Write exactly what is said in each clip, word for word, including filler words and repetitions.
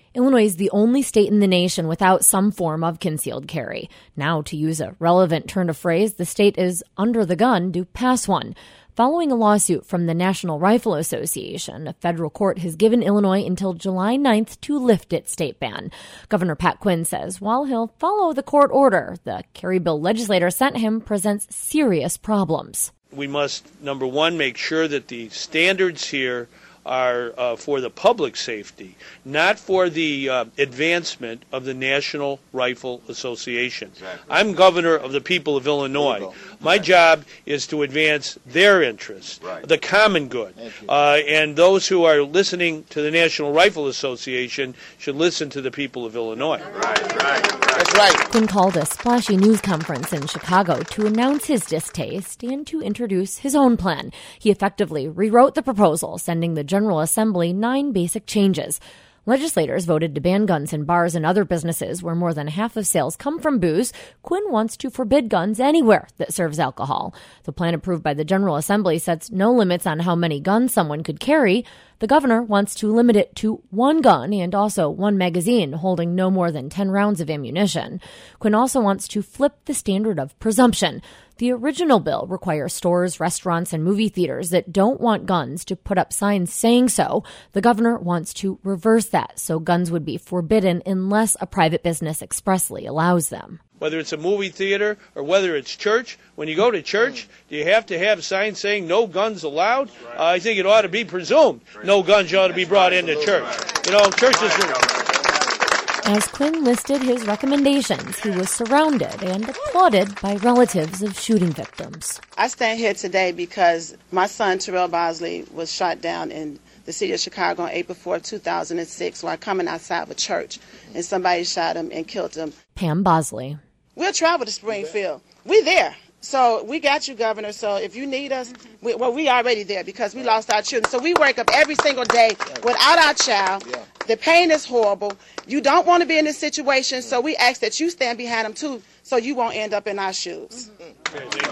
Illinois is the only state in the nation without some form of concealed carry. Now, to use a relevant turn of phrase, the state is under the gun to pass one. Following a lawsuit from the National Rifle Association, a federal court has given Illinois until July ninth to lift its state ban. Governor Pat Quinn says while he'll follow the court order, the carry bill legislators sent him presents serious problems. We must, number one, make sure that the standards here are uh, for the public safety, not for the uh, advancement of the National Rifle Association. Exactly. I'm governor of the people of Illinois. My right. job is to advance their interests, right. the common good. Uh, and those who are listening to the National Rifle Association should listen to the people of Illinois. Right, right. That's right. Quinn called a splashy news conference in Chicago to announce his distaste and to introduce his own plan. He effectively rewrote the proposal, sending the General Assembly nine basic changes. Legislators voted to ban guns in bars and other businesses where more than half of sales come from booze. Quinn wants to forbid guns anywhere that serves alcohol. The plan approved by the General Assembly sets no limits on how many guns someone could carry. The governor wants to limit it to one gun and also one magazine holding no more than ten rounds of ammunition. Quinn also wants to flip the standard of presumption. The original bill requires stores, restaurants, and movie theaters that don't want guns to put up signs saying so. The governor wants to reverse that, so guns would be forbidden unless a private business expressly allows them. Whether it's a movie theater or whether it's church, when you go to church, do you have to have signs saying no guns allowed? Uh, I think it ought to be presumed no guns ought to be brought into church. You know, churches are... As Quinn listed his recommendations, he was surrounded and applauded by relatives of shooting victims. I stand here today because my son, Terrell Bosley, was shot down in the city of Chicago on April fourth, two thousand six, while coming outside of a church, and somebody shot him and killed him. Pam Bosley. We'll travel to Springfield. We're there. So we got you, Governor. So if you need us, we, well, we already there because we lost our children. So we wake up every single day without our child. The pain is horrible. You don't want to be in this situation, so we ask that you stand behind them, too, so you won't end up in our shoes. Okay, thank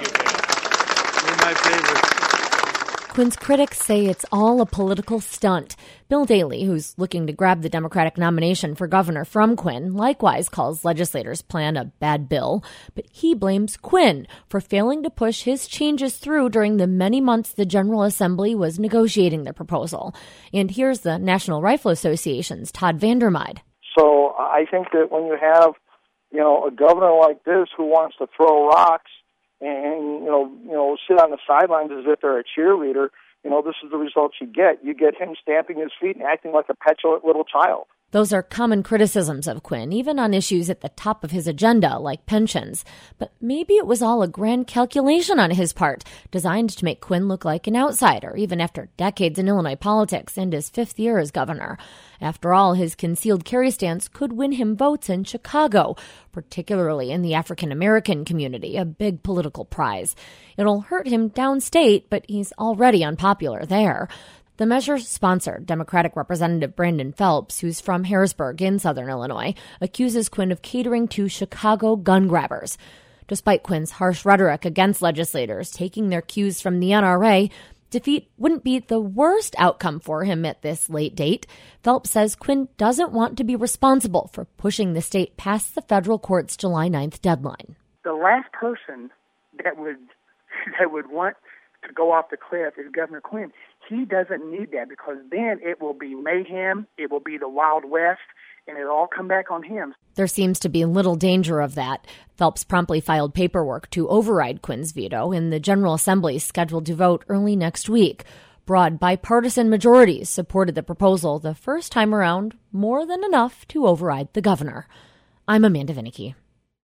you. You're my favorite. Quinn's critics say it's all a political stunt. Bill Daley, who's looking to grab the Democratic nomination for governor from Quinn, likewise calls legislators' plan a bad bill. But he blames Quinn for failing to push his changes through during the many months the General Assembly was negotiating the proposal. And here's the National Rifle Association's Todd Vandermeide. So I think that when you have, you know, a governor like this who wants to throw rocks and, you know, you know, sit on the sidelines as if they're a cheerleader, you know, this is the results you get. You get him stamping his feet and acting like a petulant little child. Those are common criticisms of Quinn, even on issues at the top of his agenda, like pensions. But maybe it was all a grand calculation on his part, designed to make Quinn look like an outsider, even after decades in Illinois politics and his fifth year as governor. After all, his concealed carry stance could win him votes in Chicago, particularly in the African-American community, a big political prize. It'll hurt him downstate, but he's already unpopular there. The measure sponsored Democratic Representative Brandon Phelps, who's from Harrisburg in southern Illinois, accuses Quinn of catering to Chicago gun grabbers. Despite Quinn's harsh rhetoric against legislators taking their cues from the N R A, defeat wouldn't be the worst outcome for him at this late date. Phelps says Quinn doesn't want to be responsible for pushing the state past the federal court's July ninth deadline. The last person that would that would want to go off the cliff is Governor Quinn. He doesn't need that because then it will be mayhem, it will be the Wild West, and it'll all come back on him. There seems to be little danger of that. Phelps promptly filed paperwork to override Quinn's veto, and the General Assembly is scheduled to vote early next week. Broad bipartisan majorities supported the proposal the first time around, more than enough to override the governor. I'm Amanda Vinicky.